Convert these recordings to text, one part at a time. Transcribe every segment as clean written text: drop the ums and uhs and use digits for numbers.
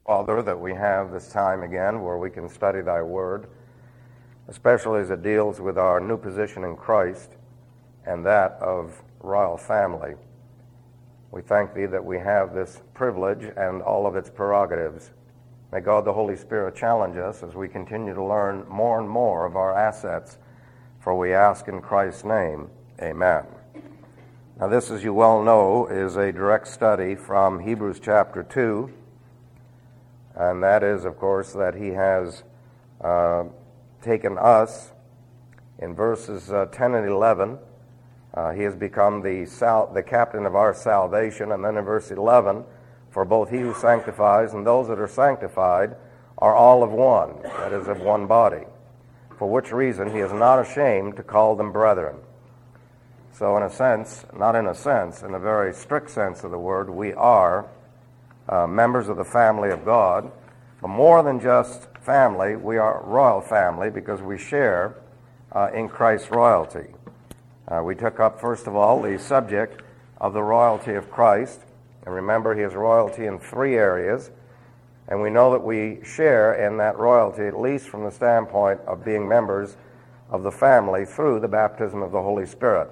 Father, that we have this time again where we can study thy word, especially as it deals with our new position in Christ and that of royal family. We thank thee that we have this privilege and all of its prerogatives. May God the Holy Spirit challenge us as we continue to learn more and more of our assets, for we ask in Christ's name, amen. Now this, as you well know, is a direct study from Hebrews chapter 2, and that is, of course, that he has taken us in verses 10 and 11. He has become the captain of our salvation, and then in verse 11, for both he who sanctifies and those that are sanctified are all of one, that is, of one body, for which reason he is not ashamed to call them brethren. So in a sense, not in a sense, in a very strict sense of the word, we are members of the family of God, but more than just family, we are royal family because we share in Christ's royalty. We took up, first of all, the subject of the royalty of Christ, and remember he has royalty in three areas, and we know that we share in that royalty at least from the standpoint of being members of the family through the baptism of the Holy Spirit.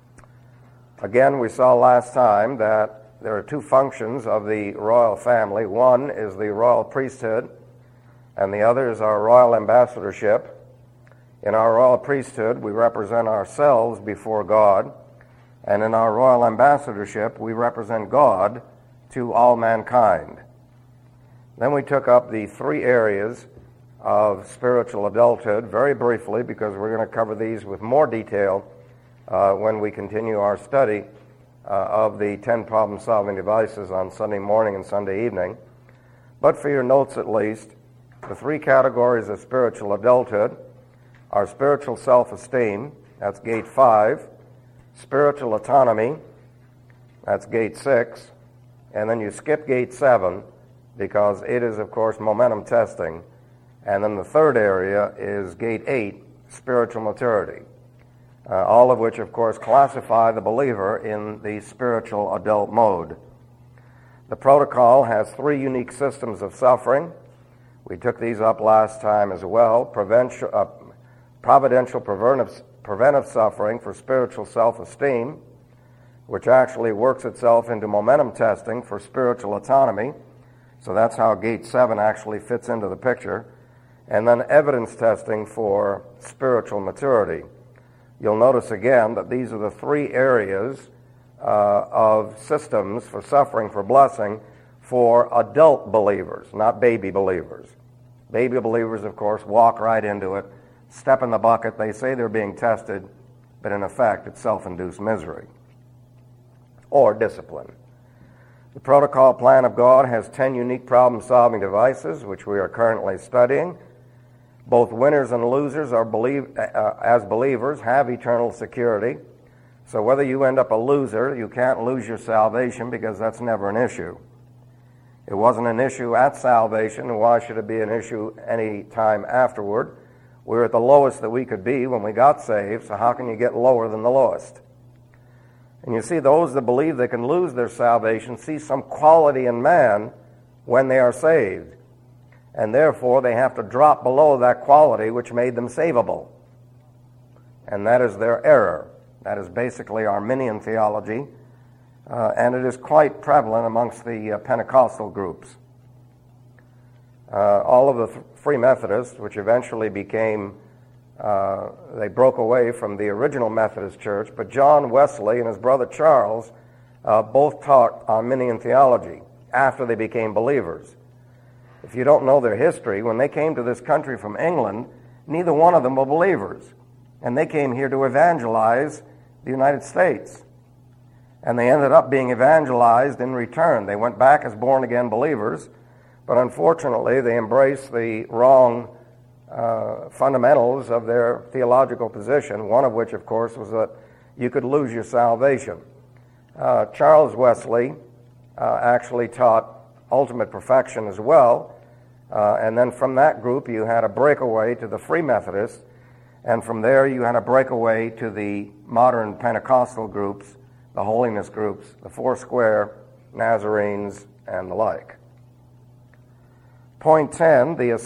Again, we saw last time that there are two functions of the royal family. One is the royal priesthood, and the other is our royal ambassadorship. In our royal priesthood, we represent ourselves before God, and in our royal ambassadorship, we represent God to all mankind. Then we took up the three areas of spiritual adulthood very briefly, because we're going to cover these with more detail when we continue our study of the 10 problem-solving devices on Sunday morning and Sunday evening. But for your notes at least, the three categories of spiritual adulthood are spiritual self-esteem, that's gate 5, spiritual autonomy, that's gate 6, and then you skip gate 7 because it is, of course, momentum testing. And then the third area is gate 8, spiritual maturity. All of which, of course, classify the believer in the spiritual adult mode. The protocol has three unique systems of suffering. We took these up last time as well. Providential preventive suffering for spiritual self-esteem, which actually works itself into momentum testing for spiritual autonomy. So that's how gate 7 actually fits into the picture. And then evidence testing for spiritual maturity. You'll notice again that these are the three areas of systems for suffering for blessing for adult believers, not baby believers. Baby believers, of course, walk right into it, step in the bucket. They say they're being tested, but in effect, it's self-induced misery or discipline. The protocol plan of God has 10 unique problem-solving devices, which we are currently studying. Both winners and losers are as believers have eternal security. So whether you end up a loser, you can't lose your salvation because that's never an issue. It wasn't an issue at salvation, and why should it be an issue any time afterward? We were at the lowest that we could be when we got saved, so how can you get lower than the lowest? And you see, those that believe they can lose their salvation see some quality in man when they are saved. And therefore, they have to drop below that quality which made them savable. And that is their error. That is basically Arminian theology, and it is quite prevalent amongst the Pentecostal groups. All of the Free Methodists, which eventually became, they broke away from the original Methodist Church, but John Wesley and his brother Charles both taught Arminian theology after they became believers. If you don't know their history, when they came to this country from England, neither one of them were believers. And they came here to evangelize the United States. And they ended up being evangelized in return. They went back as born-again believers, but unfortunately they embraced the wrong fundamentals of their theological position, one of which, of course, was that you could lose your salvation. Charles Wesley actually taught ultimate perfection as well. And then from that group, you had a breakaway to the Free Methodists, and from there you had a breakaway to the modern Pentecostal groups, the holiness groups, the Foursquare, Nazarenes, and the like. Point 10, the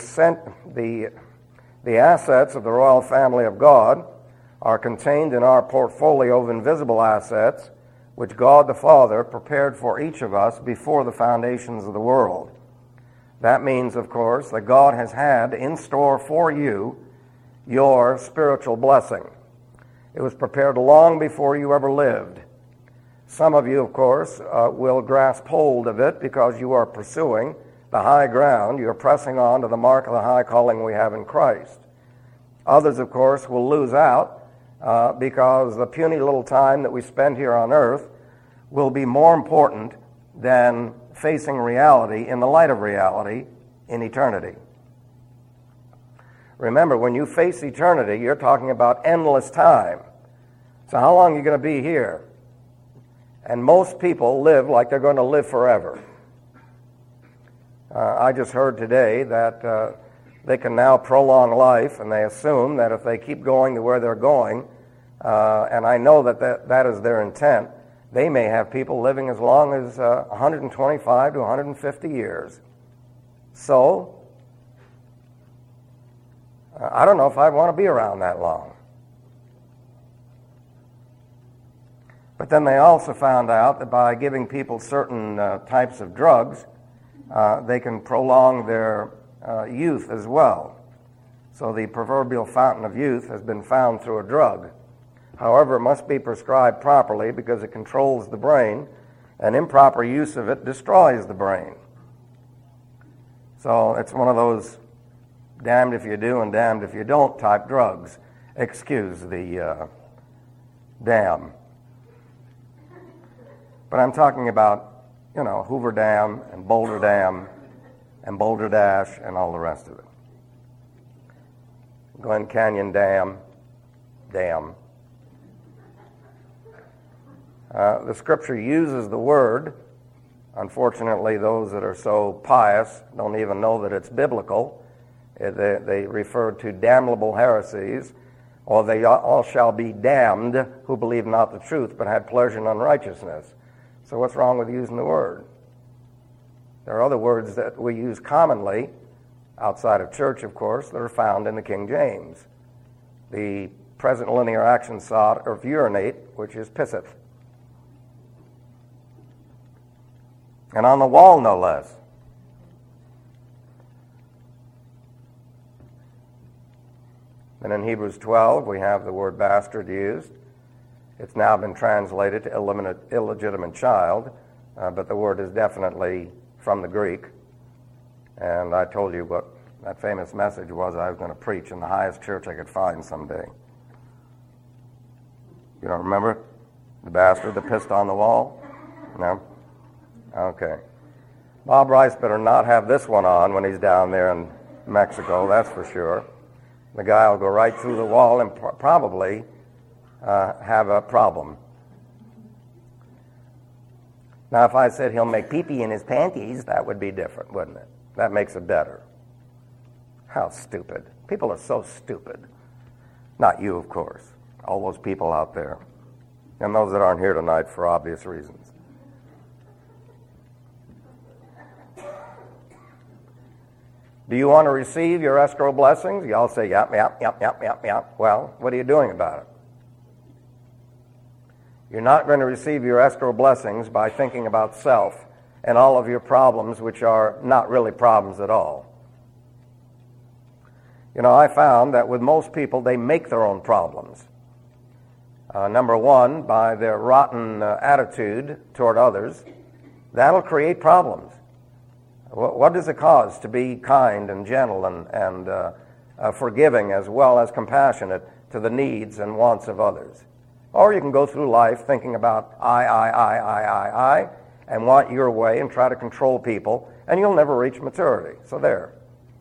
assets of the royal family of God are contained in our portfolio of invisible assets, which God the Father prepared for each of us before the foundations of the world. That means, of course, that God has had in store for you your spiritual blessing. It was prepared long before you ever lived. Some of you, of course, will grasp hold of it because you are pursuing the high ground. You're pressing on to the mark of the high calling we have in Christ. Others, of course, will lose out because the puny little time that we spend here on earth will be more important than facing reality in the light of reality in eternity. Remember, when you face eternity, you're talking about endless time. So how long are you going to be here? And most people live like they're going to live forever. I just heard today that they can now prolong life, and they assume that if they keep going to where they're going, and I know that is their intent, they may have people living as long as 125 to 150 years. So, I don't know if I'd want to be around that long. But then they also found out that by giving people certain types of drugs, they can prolong their youth as well. So the proverbial fountain of youth has been found through a drug. However, it must be prescribed properly because it controls the brain, and improper use of it destroys the brain. So it's one of those damned if you do and damned if you don't type drugs. Excuse the damn. But I'm talking about, Hoover Dam and Boulder Dam and Boulder Dash and all the rest of it. Glen Canyon Dam. The Scripture uses the word. Unfortunately, those that are so pious don't even know that it's biblical. They refer to damnable heresies, or they all shall be damned who believe not the truth but had pleasure in unrighteousness. So what's wrong with using the word? There are other words that we use commonly, outside of church, of course, that are found in the King James. The present linear action sought of urinate, which is pisseth. And on the wall, no less. And in Hebrews 12, we have the word bastard used. It's now been translated to illegitimate child, but the word is definitely from the Greek. And I told you what that famous message was I was going to preach in the highest church I could find someday. You don't remember it? The bastard that pissed on the wall? No? Okay. Bob Rice better not have this one on when he's down there in Mexico, that's for sure. The guy will go right through the wall and probably have a problem. Now, if I said he'll make pee-pee in his panties, that would be different, wouldn't it? That makes it better. How stupid. People are so stupid. Not you, of course. All those people out there. And those that aren't here tonight for obvious reasons. Do you want to receive your escrow blessings? You all say, yep. Well, what are you doing about it? You're not going to receive your escrow blessings by thinking about self and all of your problems, which are not really problems at all. I found that with most people, they make their own problems. Number one, by their rotten attitude toward others, that'll create problems. What does it cost to be kind and gentle and forgiving as well as compassionate to the needs and wants of others? Or you can go through life thinking about I, and want your way and try to control people, and you'll never reach maturity. So there.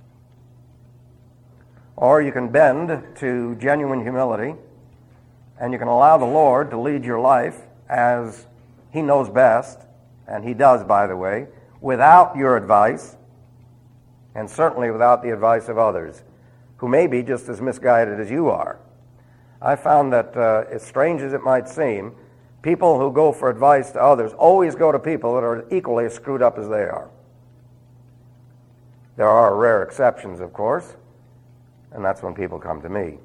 Or you can bend to genuine humility, and you can allow the Lord to lead your life as He knows best, and He does, by the way, without your advice, and certainly without the advice of others, who may be just as misguided as you are. I found that, as strange as it might seem, people who go for advice to others always go to people that are equally as screwed up as they are. There are rare exceptions, of course, and that's when people come to me.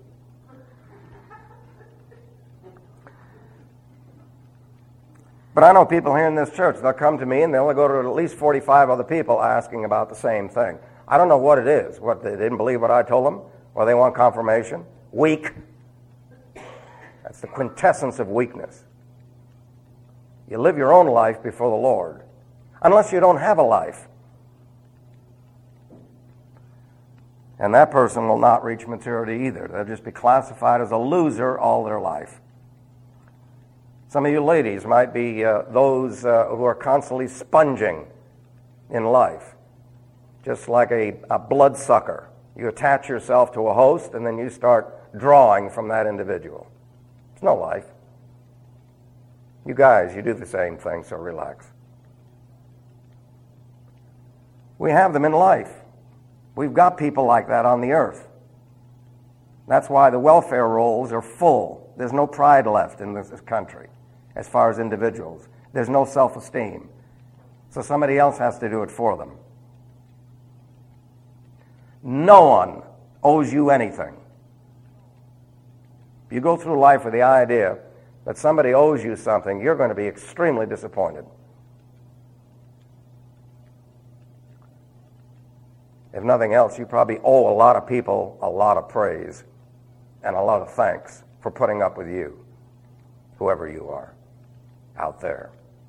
But I know people here in this church, they'll come to me and they'll go to at least 45 other people asking about the same thing. I don't know what it is. What, they didn't believe what I told them? Or they want confirmation? Weak. That's the quintessence of weakness. You live your own life before the Lord, unless you don't have a life. And that person will not reach maturity either. They'll just be classified as a loser all their life. Some of you ladies might be those who are constantly sponging in life, just like a bloodsucker. You attach yourself to a host, and then you start drawing from that individual. It's no life. You guys, you do the same thing, so relax. We have them in life. We've got people like that on the earth. That's why the welfare rolls are full. There's no pride left in this country as far as individuals. There's no self-esteem. So somebody else has to do it for them. No one owes you anything. If you go through life with the idea that somebody owes you something, you're going to be extremely disappointed. If nothing else, you probably owe a lot of people a lot of praise and a lot of thanks for putting up with you, whoever you are out there.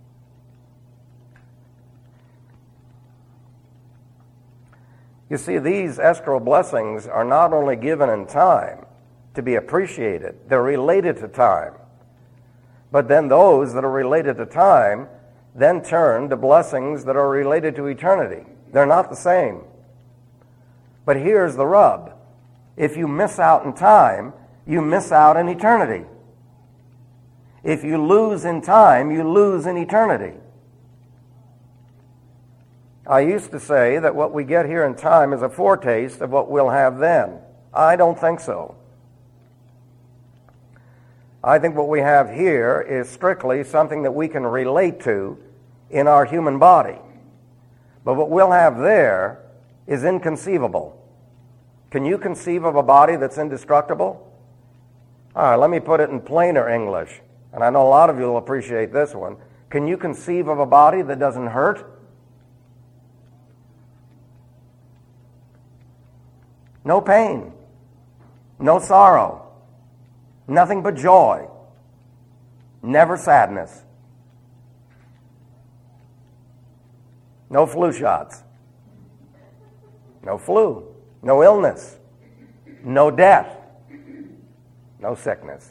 You see, these escrow blessings are not only given in time to be appreciated, they're related to time. But then those that are related to time then turn to blessings that are related to eternity. They're not the same. But here's the rub. If you miss out in time, you miss out in eternity. If you lose in time, you lose in eternity. I used to say that what we get here in time is a foretaste of what we'll have then. I don't think so. I think what we have here is strictly something that we can relate to in our human body. But what we'll have there is inconceivable. Can you conceive of a body that's indestructible? All right, let me put it in plainer English, and I know a lot of you will appreciate this one. Can you conceive of a body that doesn't hurt? No pain, no sorrow, nothing but joy, never sadness, no flu shots, no flu, no illness, no death, no sickness.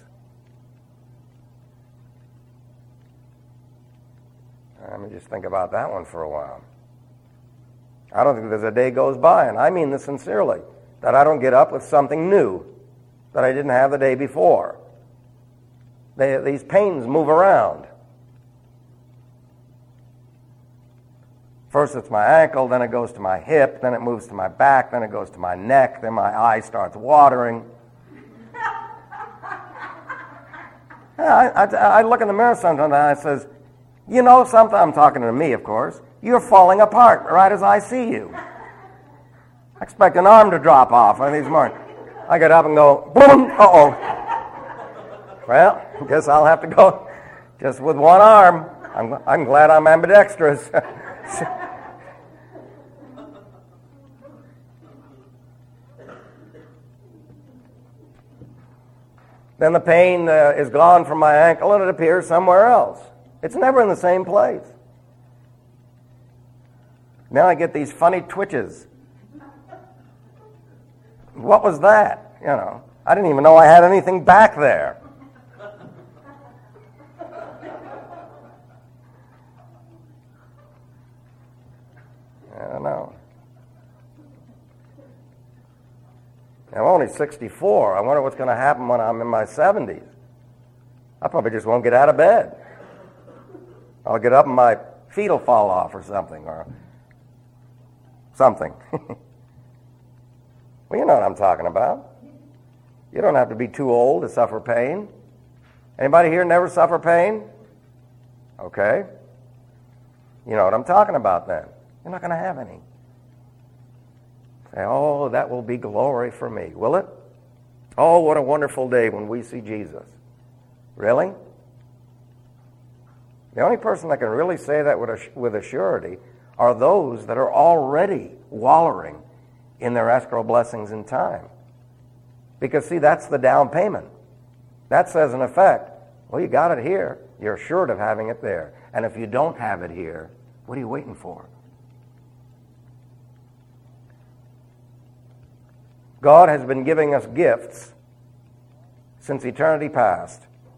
Let me just think about that one for a while. I don't think there's a day goes by, and I mean this sincerely, that I don't get up with something new that I didn't have the day before. These pains move around. First it's my ankle, then it goes to my hip, then it moves to my back, then it goes to my neck, then my eye starts watering. I look in the mirror sometimes and I says, you know something? I'm talking to me, of course. You're falling apart right as I see you. I expect an arm to drop off one of these mornings. I get up and go, boom, uh-oh. Well, I guess I'll have to go just with one arm. I'm glad I'm ambidextrous. Then the pain is gone from my ankle and it appears somewhere else. It's never in the same place. Now I get these funny twitches. What was that? You know, I didn't even know I had anything back there. I don't know. I'm only 64. I wonder what's going to happen when I'm in my 70s. I probably just won't get out of bed. I'll get up and my feet will fall off or something. Well, you know what I'm talking about. You don't have to be too old to suffer pain. Anybody here never suffer pain? Okay. You know what I'm talking about then. You're not going to have any. Oh, that will be glory for me. Will it? Oh, what a wonderful day when we see Jesus. Really? The only person that can really say that with a surety are those that are already wallowing in their escrow blessings in time. Because, see, that's the down payment. That says, in effect, well, you got it here. You're assured of having it there. And if you don't have it here, what are you waiting for? God has been giving us gifts since eternity past.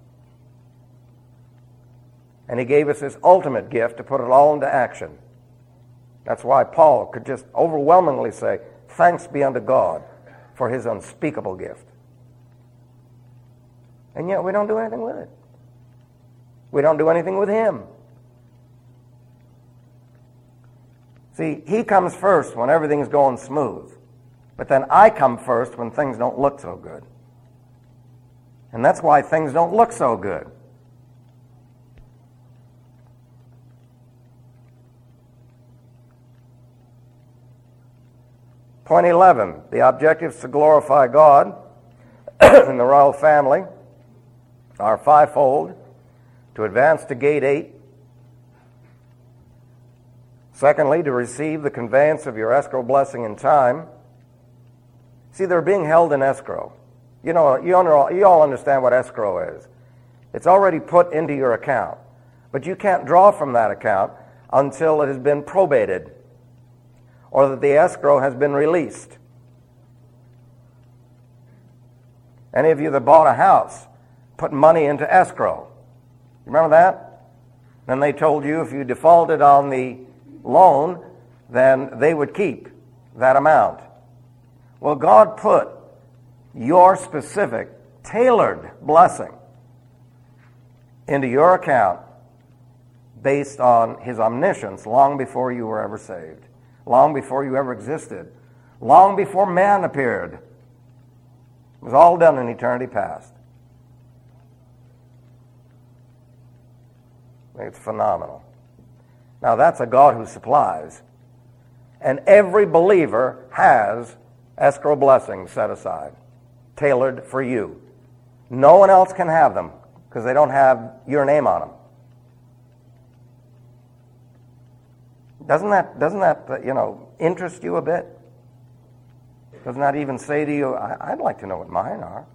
And he gave us his ultimate gift to put it all into action. That's why Paul could just overwhelmingly say, thanks be unto God for his unspeakable gift. And yet we don't do anything with it. We don't do anything with him. See, he comes first when everything's going smooth. But then I come first when things don't look so good. And that's why things don't look so good. Point 11, the objectives to glorify God in the royal family are fivefold: to advance to gate 8. Secondly, to receive the conveyance of your escrow blessing in time. See, they're being held in escrow. You all understand what escrow is. It's already put into your account, but you can't draw from that account until it has been probated or that the escrow has been released. Any of you that bought a house put money into escrow. You remember that? Then they told you if you defaulted on the loan, then they would keep that amount. Well, God put your specific, tailored blessing into your account based on his omniscience long before you were ever saved, long before you ever existed, long before man appeared. It was all done in eternity past. It's phenomenal. Now, that's a God who supplies. And every believer has escrow blessings set aside, tailored for you. No one else can have them because they don't have your name on them. Doesn't that interest you a bit? Doesn't that even say to you, I'd like to know what mine are?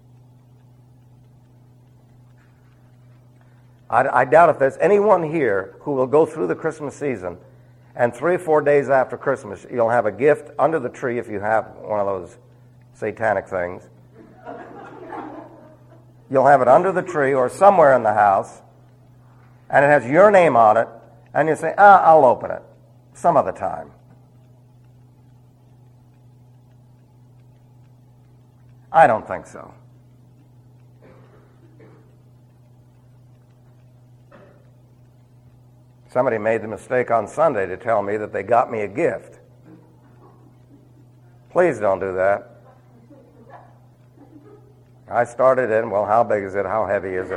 I doubt if there's anyone here who will go through the Christmas season and 3 or 4 days after Christmas, you'll have a gift under the tree if you have one of those satanic things. You'll have it under the tree or somewhere in the house, and it has your name on it, and you say, I'll open it some other time. I don't think so. Somebody made the mistake on Sunday to tell me that they got me a gift. Please don't do that. I started in, well, how big is it? How heavy is it?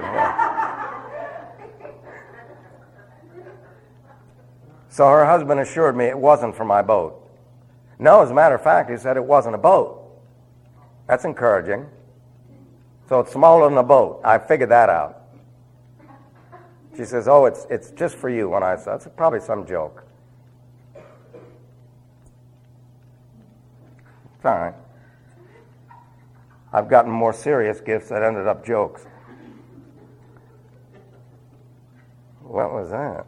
So her husband assured me it wasn't for my boat. No, as a matter of fact, he said it wasn't a boat. That's encouraging. So it's smaller than a boat. I figured that out. She says, oh, it's just for you. When I said, it's probably some joke. It's all right. I've gotten more serious gifts that ended up jokes. What was that?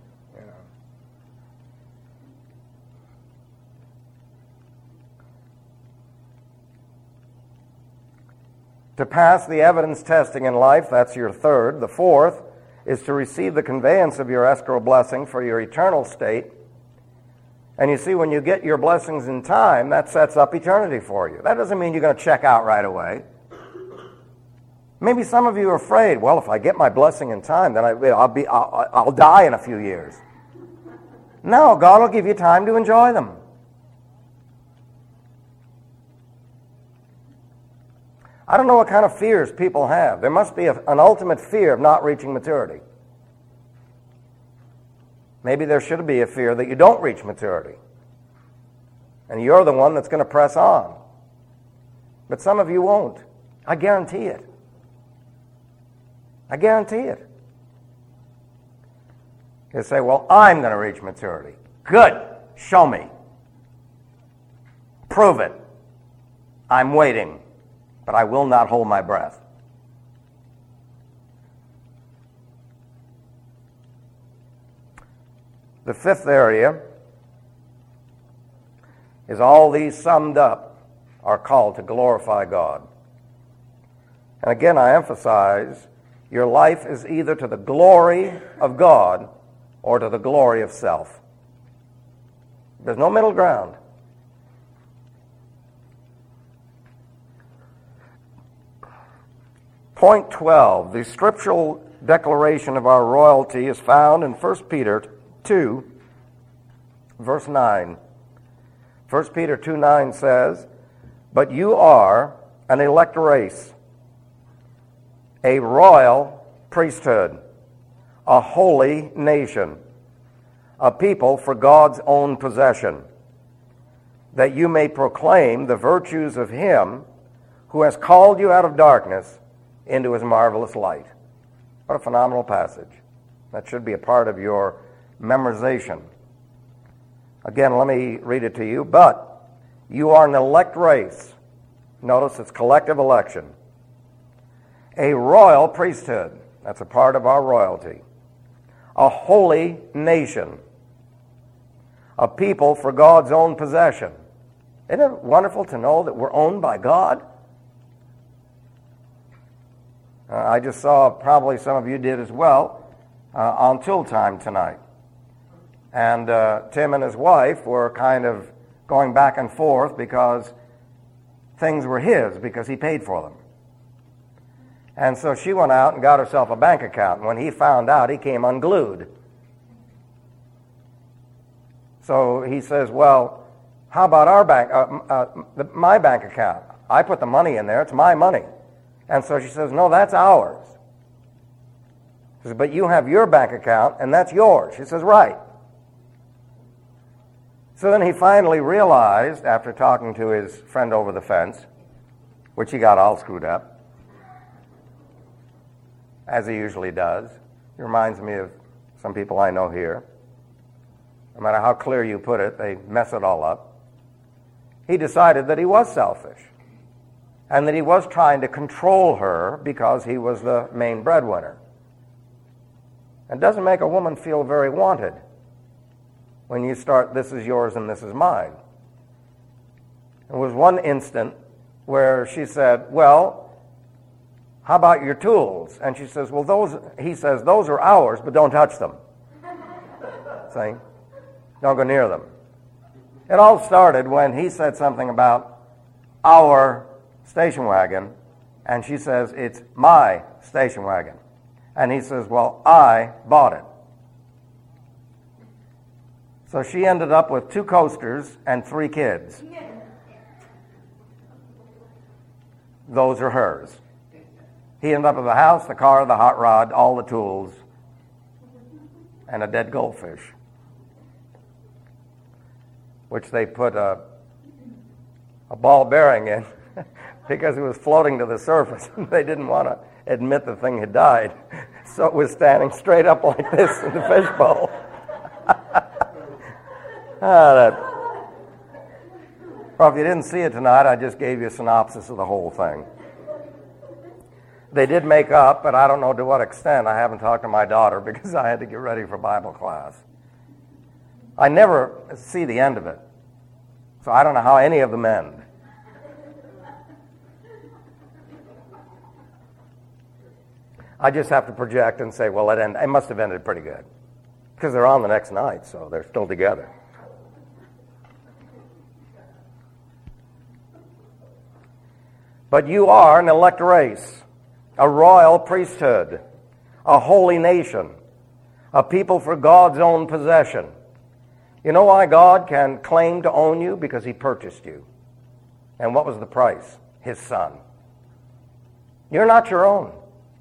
To pass the evidence testing in life, that's your third. The fourth is to receive the conveyance of your escrow blessing for your eternal state. And you see, when you get your blessings in time, that sets up eternity for you. That doesn't mean you're going to check out right away. Maybe some of you are afraid, well, if I get my blessing in time, then I'll die in a few years. No, God will give you time to enjoy them. I don't know what kind of fears people have. There must be an ultimate fear of not reaching maturity. Maybe there should be a fear that you don't reach maturity. And you're the one that's going to press on. But some of you won't. I guarantee it. I guarantee it. You say, well, I'm going to reach maturity. Good. Show me. Prove it. I'm waiting, but I will not hold my breath. The fifth area is all these summed up are called to glorify God. And again, I emphasize, your life is either to the glory of God or to the glory of self. There's no middle ground. Point 12, the scriptural declaration of our royalty is found in 1 Peter 2, verse 9. 1 Peter 2:9 says, "But you are an elect race, a royal priesthood, a holy nation, a people for God's own possession, that you may proclaim the virtues of Him who has called you out of darkness into His marvelous light." What a phenomenal passage. That should be a part of your memorization. Again, let me read it to you. "But you are an elect race." Notice it's collective election. "A royal priesthood." That's a part of our royalty. "A holy nation. A people for God's own possession." Isn't it wonderful to know that we're owned by God? I just saw, probably some of you did as well, on Tool Time tonight. And Tim and his wife were kind of going back and forth because things were his, because he paid for them. And so she went out and got herself a bank account. And when he found out, he came unglued. So he says, well, how about our bank, my bank account? I put the money in there. It's my money. And so she says, no, that's ours. She says, but you have your bank account, and that's yours. She says, right. So then he finally realized, after talking to his friend over the fence, which he got all screwed up, as he usually does. He reminds me of some people I know here. No matter how clear you put it, they mess it all up. He decided that he was selfish and that he was trying to control her because he was the main breadwinner. It doesn't make a woman feel very wanted when you start, this is yours and this is mine. There was one instant where she said, well, how about your tools? And she says, well, he says, those are ours, but don't touch them. See? Don't go near them. It all started when he said something about our station wagon, and she says, it's my station wagon. And he says, well, I bought it. So she ended up with 2 coasters and 3 kids. Those are hers. He ended up with the house, the car, the hot rod, all the tools, and a dead goldfish, which they put a ball bearing in because it was floating to the surface. They didn't want to admit the thing had died. So it was standing straight up like this in the fishbowl. Well, if you didn't see it tonight, I just gave you a synopsis of the whole thing. They did make up, but I don't know to what extent. I haven't talked to my daughter because I had to get ready for Bible class. I never see the end of it, so I don't know how any of them end. I just have to project and say, well, it must have ended pretty good, because they're on the next night, so they're still together. But you are an elect race, a royal priesthood, a holy nation, a people for God's own possession. You know why God can claim to own you? Because He purchased you. And what was the price? His Son. You're not your own.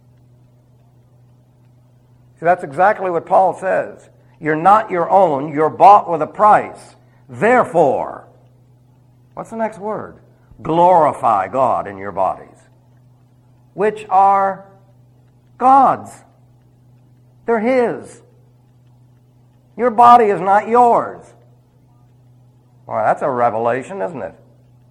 See, that's exactly what Paul says. You're not your own. You're bought with a price. Therefore, What's the next word? Glorify God in your bodies, which are God's. They're His. Your body is not yours. Well, that's a revelation, isn't it?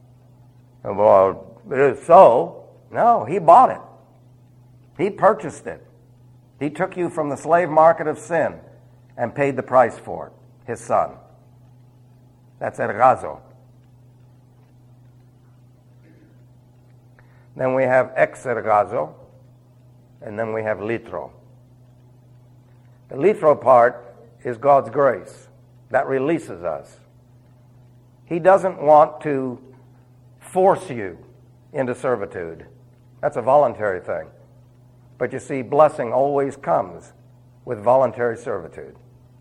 Well, it is so. No, He bought it. He purchased it. He took you from the slave market of sin and paid the price for it, His Son. That's ergazo. Then we have exergazo, and then we have litro. The litro part is God's grace. That releases us. He doesn't want to force you into servitude. That's a voluntary thing. But you see, blessing always comes with voluntary servitude.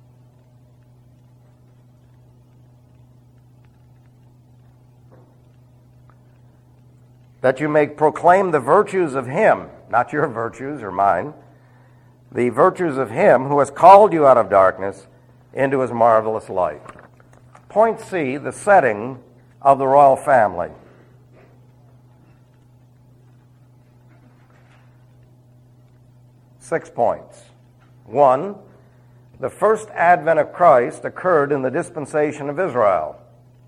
That you may proclaim the virtues of Him, not your virtues or mine, the virtues of Him who has called you out of darkness into His marvelous light. Point C, the setting of the royal family. Six points. 1, the first advent of Christ occurred in the dispensation of Israel.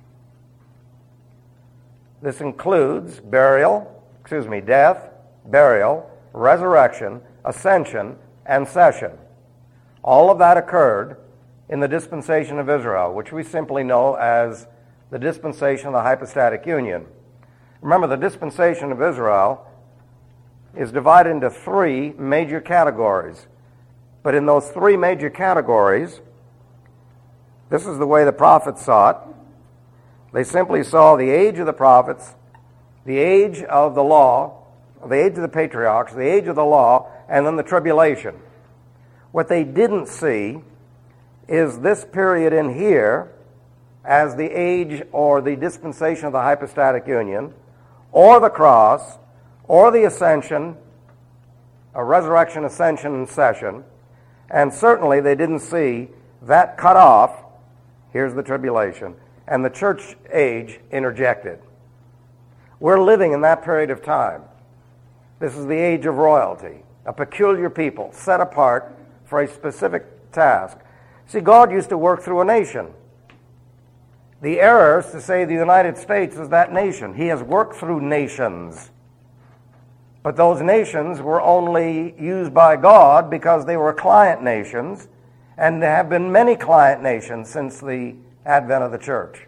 This includes death, burial, resurrection, ascension, and session. All of that occurred in the dispensation of Israel, which we simply know as the dispensation of the hypostatic union. Remember, the dispensation of Israel is divided into 3 major categories. But in those 3 major categories, this is the way the prophets saw it. They simply saw the age of the prophets, the age of the law, the age of the patriarchs, the age of the law, and then the tribulation. What they didn't see is this period in here as the age or the dispensation of the hypostatic union, or the cross, or the ascension, a resurrection, ascension, and session. And certainly they didn't see that cut off, here's the tribulation, and the church age interjected. We're living in that period of time. This is the age of royalty, a peculiar people set apart for a specific task. See, God used to work through a nation. The error is to say the United States is that nation. He has worked through nations. But those nations were only used by God because they were client nations, and there have been many client nations since the advent of the church.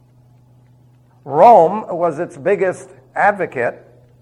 Rome was its biggest advocate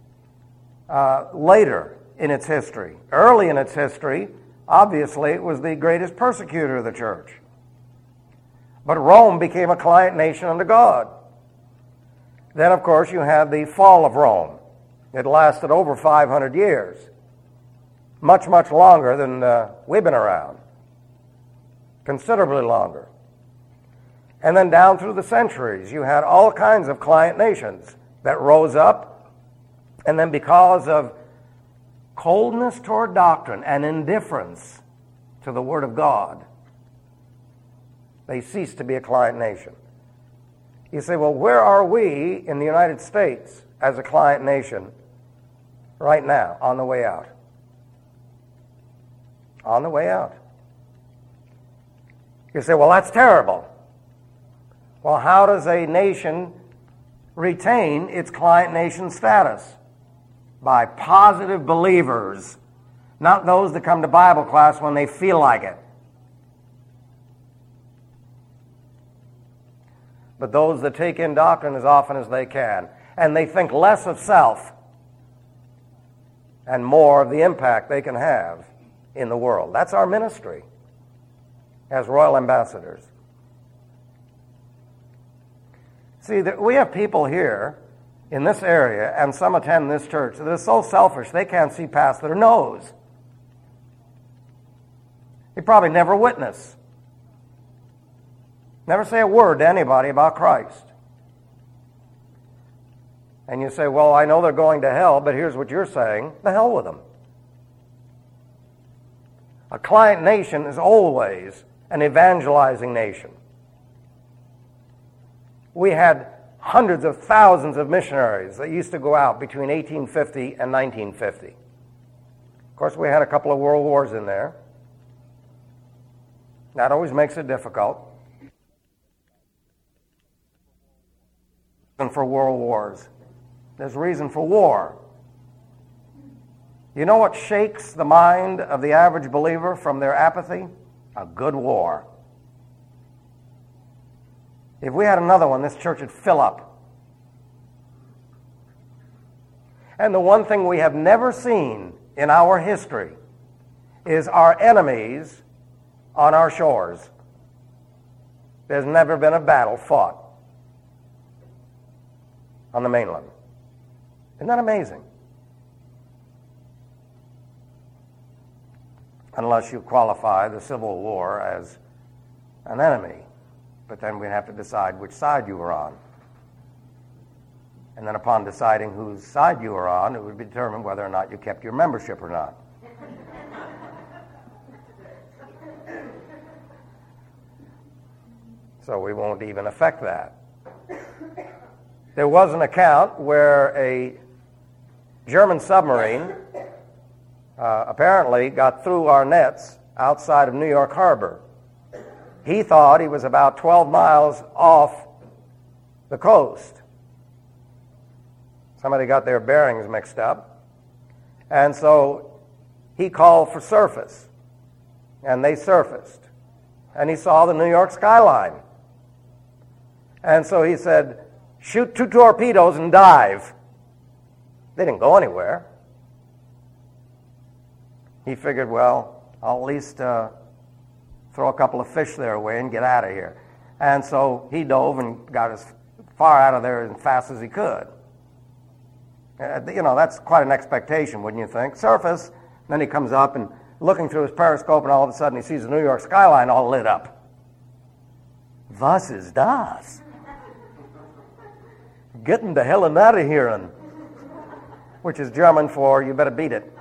later in its history. Early in its history, obviously, it was the greatest persecutor of the church. But Rome became a client nation under God. Then, of course, you had the fall of Rome. It lasted over 500 years. Much, much longer than we've been around. Considerably longer. And then down through the centuries, you had all kinds of client nations that rose up, and then because of coldness toward doctrine and indifference to the Word of God, they ceased to be a client nation. You say, well, where are we in the United States as a client nation right now, on the way out? On the way out. You say, well, that's terrible. Well, how does a nation retain its client nation status? By positive believers, not those that come to Bible class when they feel like it, but those that take in doctrine as often as they can, and they think less of self and more of the impact they can have in the world. That's our ministry as royal ambassadors. See, we have people here in this area, and some attend this church, that are so selfish they can't see past their nose. They probably never witness. Never say a word to anybody about Christ. And you say, well, I know they're going to hell, but here's what you're saying. The hell with them. A client nation is always an evangelizing nation. We had hundreds of thousands of missionaries that used to go out between 1850 and 1950. Of course, we had a couple of world wars in there. That always makes it difficult. And for world wars, there's reason for war. You know what shakes the mind of the average believer from their apathy? A good war. If we had another one, this church would fill up. And the one thing we have never seen in our history is our enemies on our shores. There's never been a battle fought on the mainland. Isn't that amazing? Unless you qualify the Civil War as an enemy. But then we'd have to decide which side you were on. And then upon deciding whose side you were on, it would be determined whether or not you kept your membership or not. So we won't even affect that. There was an account where a German submarine apparently got through our nets outside of New York Harbor. He thought he was about 12 miles off the coast. Somebody got their bearings mixed up. And so he called for surface. And they surfaced. And he saw the New York skyline. And so he said, shoot 2 torpedoes and dive. They didn't go anywhere. He figured, well, I'll at least throw a couple of fish their way and get out of here. And so he dove and got as far out of there as fast as he could. That's quite an expectation, wouldn't you think? Surface, then he comes up and looking through his periscope, and all of a sudden he sees the New York skyline all lit up. Was ist das? Getting the hell out of here, which is German for you better beat it.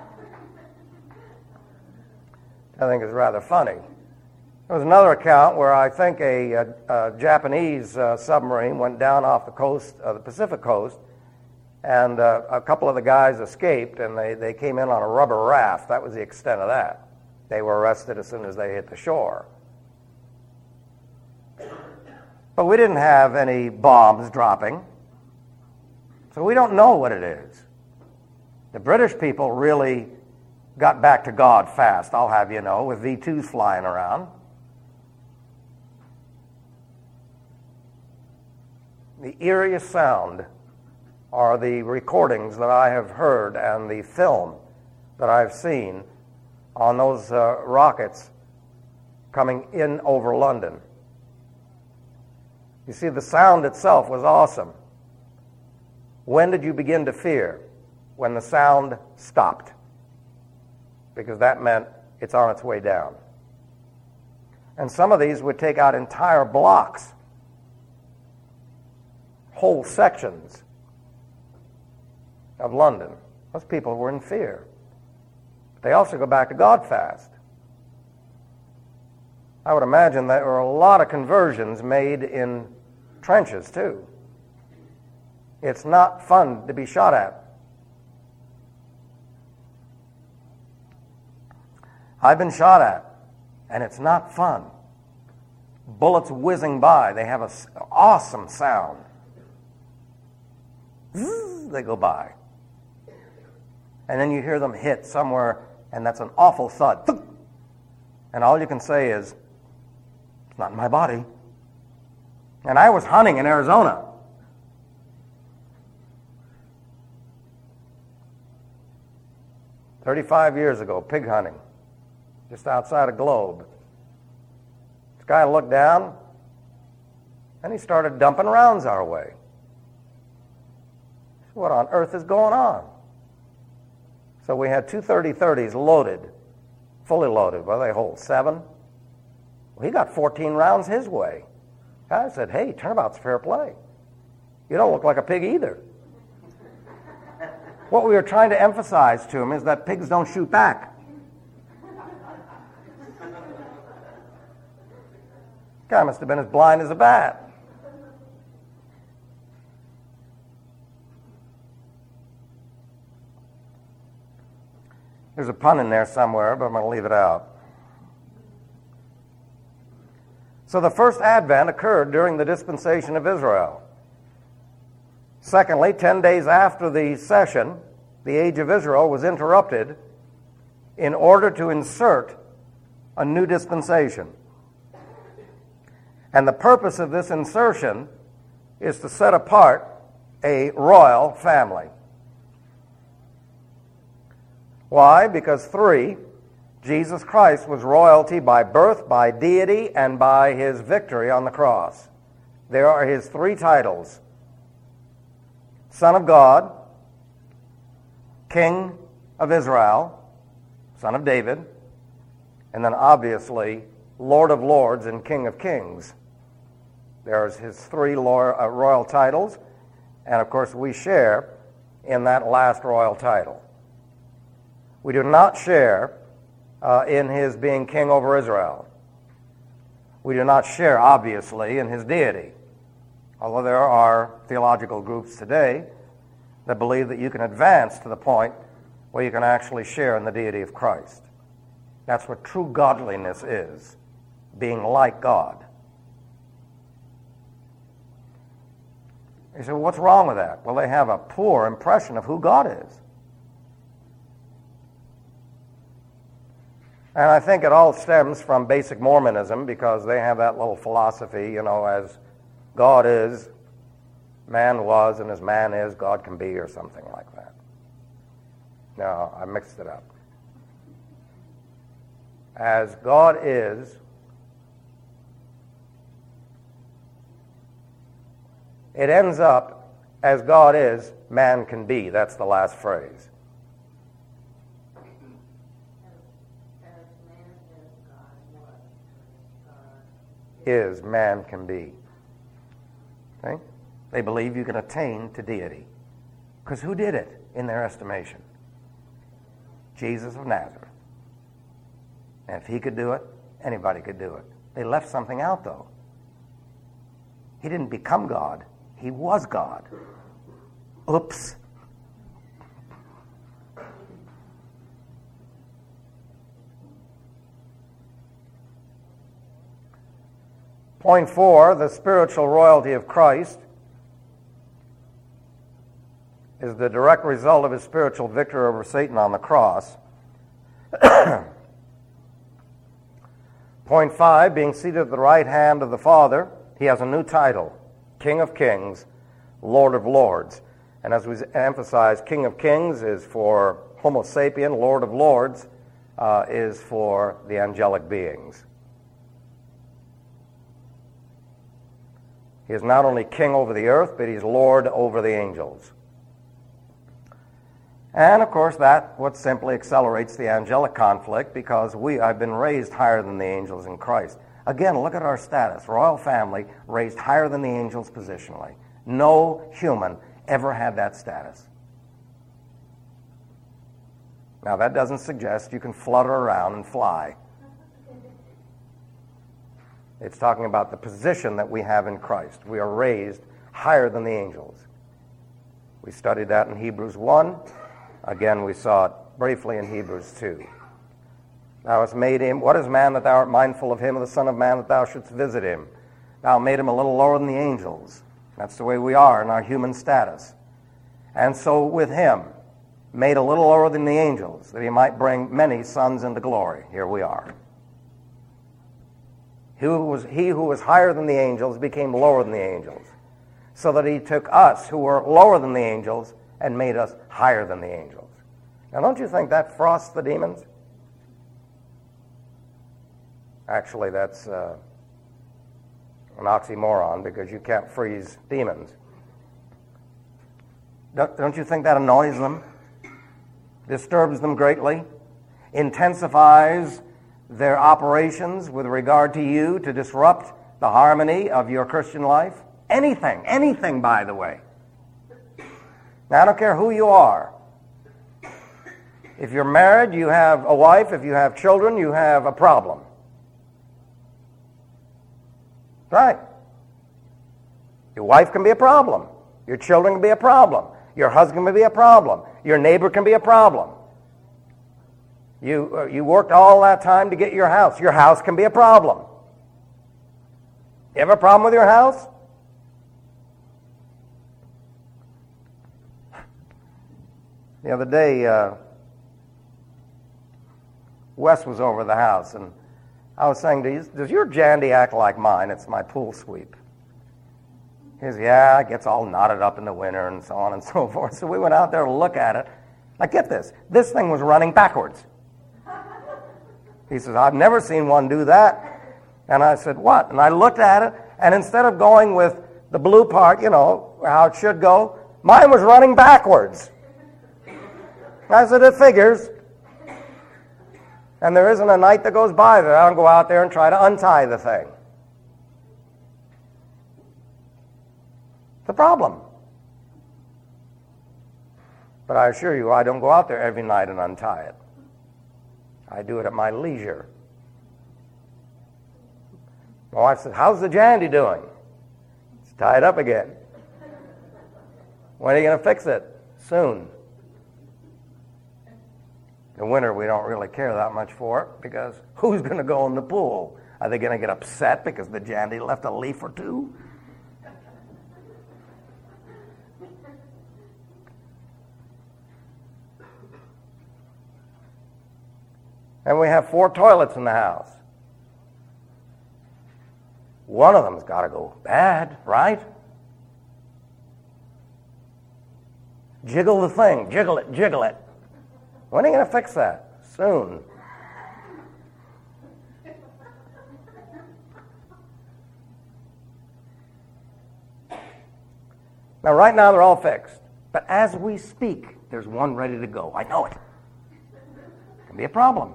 I think it's rather funny. There was another account where I think a Japanese submarine went down off the coast, the Pacific coast, and a couple of the guys escaped, and they came in on a rubber raft. That was the extent of that. They were arrested as soon as they hit the shore. But we didn't have any bombs dropping, so we don't know what it is. The British people really got back to God fast, I'll have you know, with V-2s flying around. The eeriest sound are the recordings that I have heard and the film that I've seen on those rockets coming in over London. You see, the sound itself was awesome. When did you begin to fear? When the sound stopped. Because that meant it's on its way down. And some of these would take out entire blocks, whole sections of London. Those people were in fear. They also go back to God fast. I would imagine there were a lot of conversions made in trenches, too. It's not fun to be shot at. I've been shot at, and it's not fun. Bullets whizzing by, they have an awesome sound. Zzz, they go by. And then you hear them hit somewhere, and that's an awful thud. And all you can say is, it's not in my body. And I was hunting in Arizona. "35 years ago, pig hunting, just outside of Globe. This guy looked down, and he started dumping rounds our way. What on earth is going on? So we had 2 30-30s loaded, fully loaded. Well, they hold 7. Well, he got 14 rounds his way. I said, hey, turnabout's fair play. You don't look like a pig either. What we were trying to emphasize to him is that pigs don't shoot back. Guy must have been as blind as a bat. There's a pun in there somewhere, but I'm going to leave it out. So the first advent occurred during the dispensation of Israel. Secondly, 10 days after the session, the age of Israel was interrupted in order to insert a new dispensation. And the purpose of this insertion is to set apart a royal family. Why? Because 3, Jesus Christ was royalty by birth, by deity, and by his victory on the cross. There are his 3 titles: Son of God, King of Israel, Son of David, and then obviously Lord of Lords and King of Kings. There's his 3 royal titles, and of course we share in that last royal title. We do not share in his being king over Israel. We do not share, obviously, in his deity, although there are theological groups today that believe that you can advance to the point where you can actually share in the deity of Christ. That's what true godliness is, being like God. You say, well, what's wrong with that? Well, they have a poor impression of who God is. And I think it all stems from basic Mormonism, because they have that little philosophy, as God is, man was, and as man is, God can be, or something like that. No, I mixed it up. As God is, it ends up, as God is, man can be. That's the last phrase. Is man can be. Okay? They believe you can attain to deity. Because who did it in their estimation? Jesus of Nazareth. And if he could do it, anybody could do it. They left something out, though. He didn't become God. He was God. Oops. Point 4, the spiritual royalty of Christ is the direct result of his spiritual victory over Satan on the cross. Point 5, being seated at the right hand of the Father, he has a new title, King of Kings, Lord of Lords. And as we emphasize, King of Kings is for Homo sapien, Lord of Lords is for the angelic beings. He is not only king over the earth, but he's Lord over the angels. And, of course, that what simply accelerates the angelic conflict, because we have been raised higher than the angels in Christ. Again, look at our status. Royal family, raised higher than the angels positionally. No human ever had that status. Now, that doesn't suggest you can flutter around and fly. It's talking about the position that we have in Christ. We are raised higher than the angels. We studied that in Hebrews 1. Again, we saw it briefly in Hebrews 2. Thou hast made him, what is man that thou art mindful of him, and the Son of Man that thou shouldst visit him? Thou made him a little lower than the angels. That's the way we are in our human status. And so with him, made a little lower than the angels, that he might bring many sons into glory. Here we are. He who was higher than the angels became lower than the angels, so that he took us who were lower than the angels and made us higher than the angels. Now, don't you think that frosts the demons? Actually, that's an oxymoron, because you can't freeze demons. Don't you think that annoys them? Disturbs them greatly? Intensifies their operations with regard to you to disrupt the harmony of your Christian life? Anything, by the way. Now, I don't care who you are. If you're married, you have a wife. If you have children, you have a problem. Right. Your wife can be a problem. Your children can be a problem. Your husband can be a problem. Your neighbor can be a problem. You worked all that time to get your house. Your house can be a problem. You have a problem with your house? The other day, Wes was over the house, and I was saying, does your Jandy act like mine? It's my pool sweep. He says, yeah, it gets all knotted up in the winter and so on and so forth. So we went out there to look at it. Now get this. This thing was running backwards. He says, I've never seen one do that. And I said, what? And I looked at it, and instead of going with the blue part, how it should go, mine was running backwards. I said, it figures. And there isn't a night that goes by that I don't go out there and try to untie the thing. It's a problem. But I assure you, I don't go out there every night and untie it. I do it at my leisure. My wife said, how's the Jandy doing? It's tied up again. When are you going to fix it? Soon. In winter, we don't really care that much for it because who's going to go in the pool? Are they going to get upset because the Jandy left a leaf or two? And we have 4 toilets in the house. One of them's got to go bad, right? Jiggle the thing. Jiggle it, jiggle it. When are you going to fix that? Soon. Now, right now, they're all fixed. But as we speak, there's one ready to go. I know it. It can be a problem.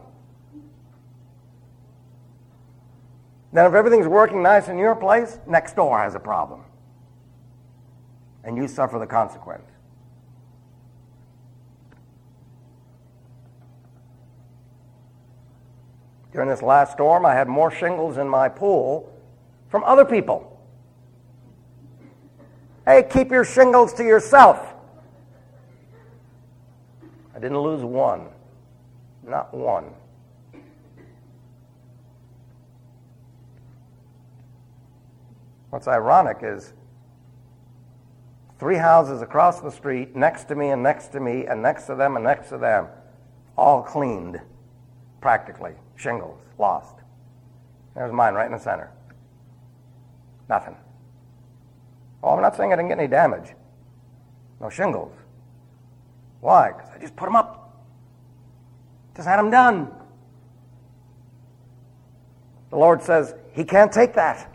Then if everything's working nice in your place, next door has a problem. And you suffer the consequence. During this last storm, I had more shingles in my pool from other people. Hey, keep your shingles to yourself. I didn't lose one. Not one. What's ironic is 3 houses across the street, next to me and next to me and next to them and next to them, all cleaned, practically. Shingles, lost. There's mine right in the center. Nothing. Oh, I'm not saying I didn't get any damage. No shingles. Why? Because I just put them up. Just had them done. The Lord says, He can't take that.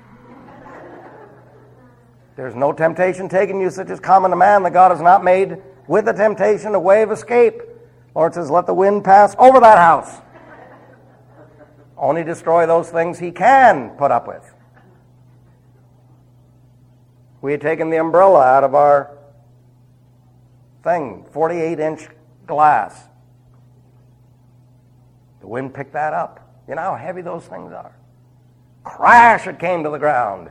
There's no temptation taken you such as common to man that God has not made with the temptation a way of escape. Lord says, let the wind pass over that house. Only destroy those things He can put up with. We had taken the umbrella out of our thing, 48-inch glass. The wind picked that up. You know how heavy those things are. Crash, it came to the ground.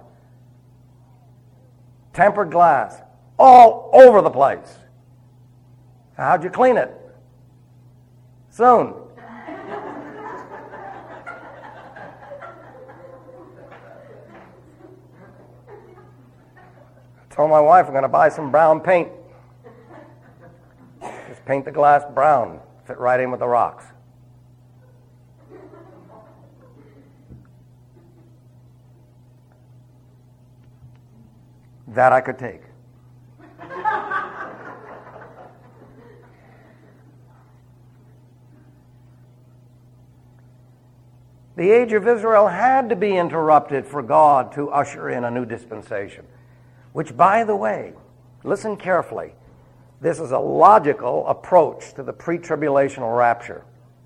Tempered glass, all over the place. How'd you clean it? Soon. I told my wife I'm going to buy some brown paint. Just paint the glass brown, fit right in with the rocks. That I could take. The age of Israel had to be interrupted for God to usher in a new dispensation, which, by the way, listen carefully, this is a logical approach to the pre-tribulational rapture.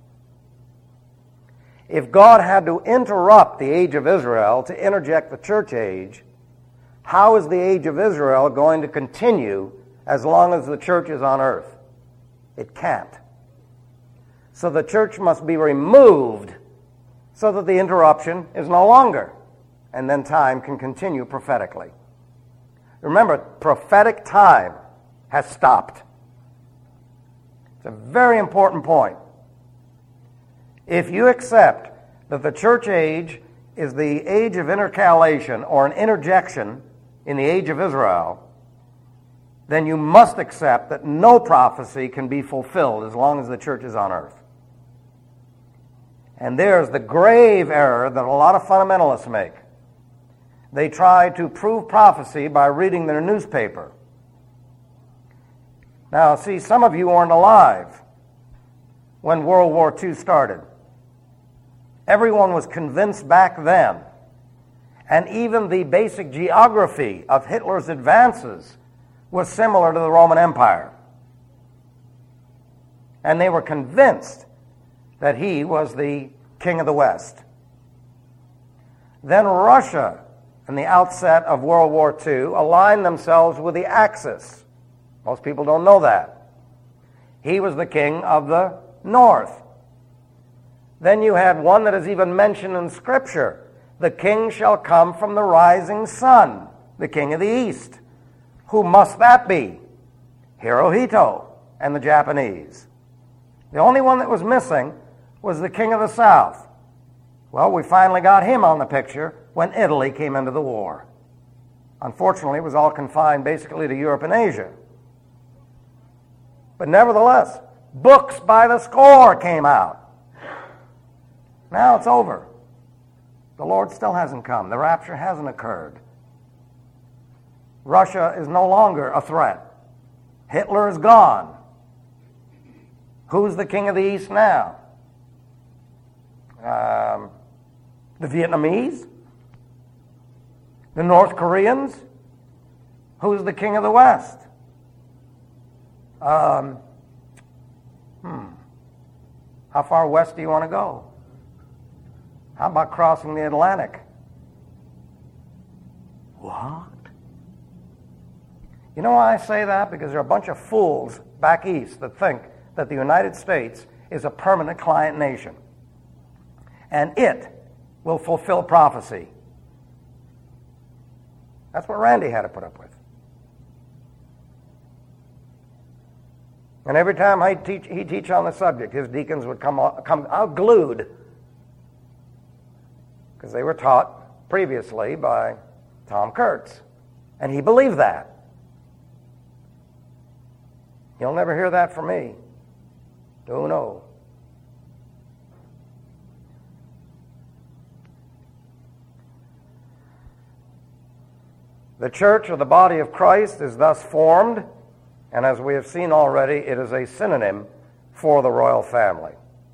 If God had to interrupt the age of Israel to interject the church age, how is the age of Israel going to continue as long as the church is on earth? It can't. So the church must be removed so that the interruption is no longer, and then time can continue prophetically. Remember, prophetic time has stopped. It's a very important point. If you accept that the church age is the age of intercalation or an interjection in the age of Israel, then you must accept that no prophecy can be fulfilled as long as the church is on earth. And there's the grave error that a lot of fundamentalists make. They try to prove prophecy by reading their newspaper. Now, see, some of you weren't alive when World War II started. Everyone was convinced back then, and even the basic geography of Hitler's advances was similar to the Roman Empire. And they were convinced that he was the king of the West. Then Russia, in the outset of World War II, aligned themselves with the Axis. Most people don't know that. He was the king of the North. Then you had one that is even mentioned in Scripture. The king shall come from the rising sun, the king of the East. Who must that be? Hirohito and the Japanese. The only one that was missing was the king of the South. Well, we finally got him on the picture when Italy came into the war. Unfortunately, it was all confined basically to Europe and Asia. But nevertheless, books by the score came out. Now it's over. The Lord still hasn't come. The rapture hasn't occurred. Russia is no longer a threat. Hitler is gone. Who's the king of the East now? The Vietnamese? The North Koreans? Who's the king of the West? How far west do you want to go? How about crossing the Atlantic? What? You know why I say that? Because there are a bunch of fools back east that think that the United States is a permanent client nation. And it will fulfill prophecy. That's what Randy had to put up with. And every time he'd teach on the subject, his deacons would come out glued, because they were taught previously by Tom Kurtz. And he believed that. You'll never hear that from me. Oh, no. The church, or the body of Christ, is thus formed, and as we have seen already, it is a synonym for the royal family.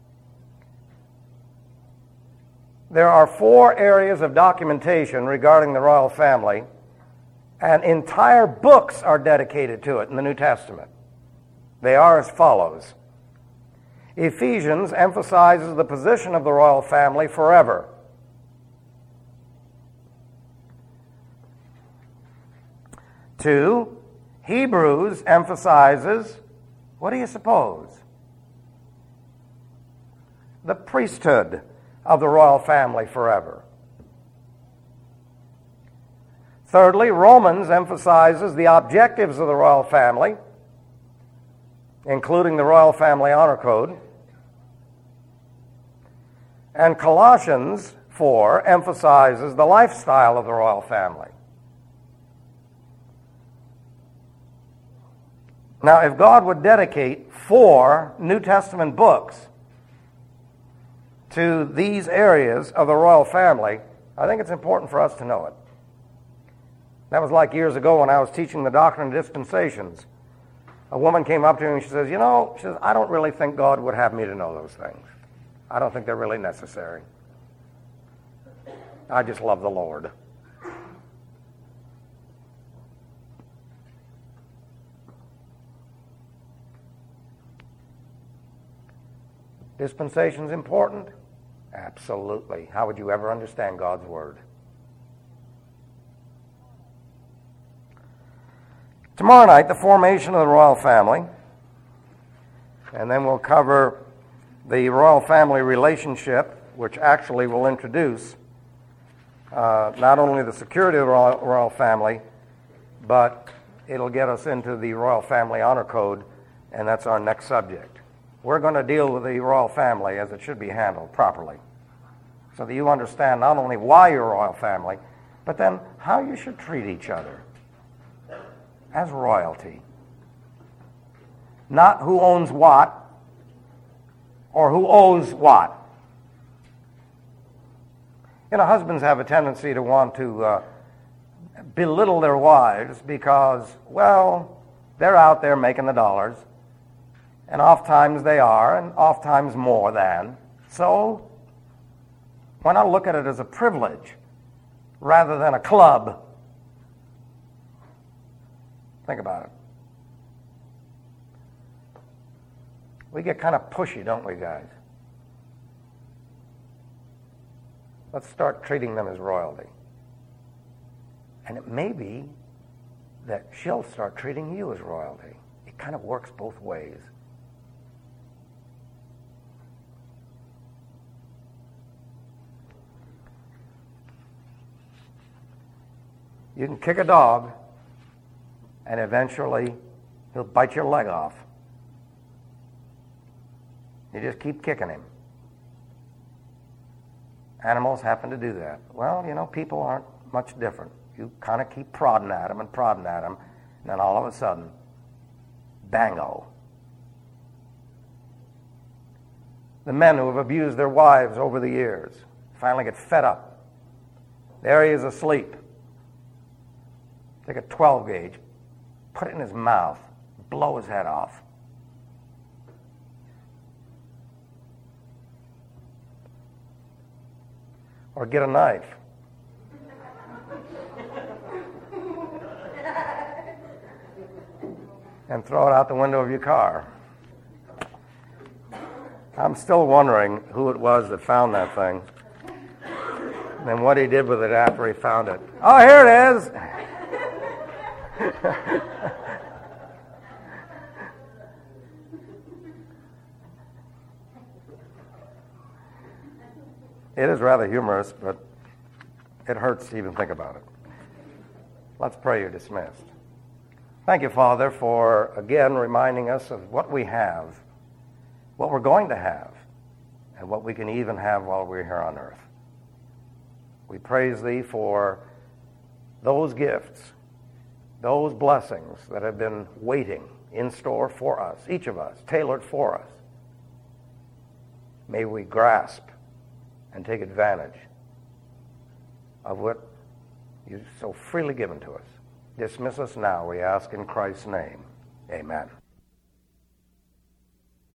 There are 4 areas of documentation regarding the royal family, and entire books are dedicated to it in the New Testament. They are as follows. Ephesians emphasizes the position of the royal family forever. Two, Hebrews emphasizes, what do you suppose? The priesthood of the royal family forever. Thirdly, Romans emphasizes the objectives of the royal family, including the Royal Family Honor Code. And Colossians 4 emphasizes the lifestyle of the royal family. Now, if God would dedicate 4 New Testament books to these areas of the royal family, I think it's important for us to know it. That was like years ago when I was teaching the doctrine of dispensations. A woman came up to me and she says, I don't really think God would have me to know those things. I don't think they're really necessary. I just love the Lord. Dispensation's important? Absolutely. How would you ever understand God's Word? Tomorrow night, the formation of the royal family, and then we'll cover the royal family relationship, which actually will introduce not only the security of the royal family, but it'll get us into the Royal Family Honor Code, and that's our next subject. we're going to deal with the royal family as it should be handled properly, so that you understand not only why you're a royal family, but then how you should treat each other as royalty. Not who owns what or who owes what. You know, husbands have a tendency to want to belittle their wives because, well, they're out there making the dollars, and oftentimes they are, and oftentimes more than. So why not look at it as a privilege rather than a club? Think about it. We get kind of pushy, don't we, guys? Let's start treating them as royalty. And it may be that she'll start treating you as royalty. It kind of works both ways. You can kick a dog, and eventually he'll bite your leg off. You just keep kicking him. Animals happen to do that. Well, you know, people aren't much different. You kind of keep prodding at them, and then all of a sudden, bango. The men who have abused their wives over the years finally get fed up. There he is asleep. Take a 12 gauge, put it in his mouth, blow his head off. Or get a knife. And throw it out the window of your car. I'm still wondering who it was that found that thing. And then what he did with it after he found it. Oh, here it is! It is rather humorous, but it hurts to even think about it. Let's pray. You're dismissed. Thank you, Father, for again reminding us of what we have, what we're going to have, and what we can even have while we're here on earth. We praise Thee for those gifts, those blessings that have been waiting in store for us, each of us, tailored for us. May we grasp and take advantage of what You've so freely given to us. Dismiss us now, we ask in Christ's name. Amen.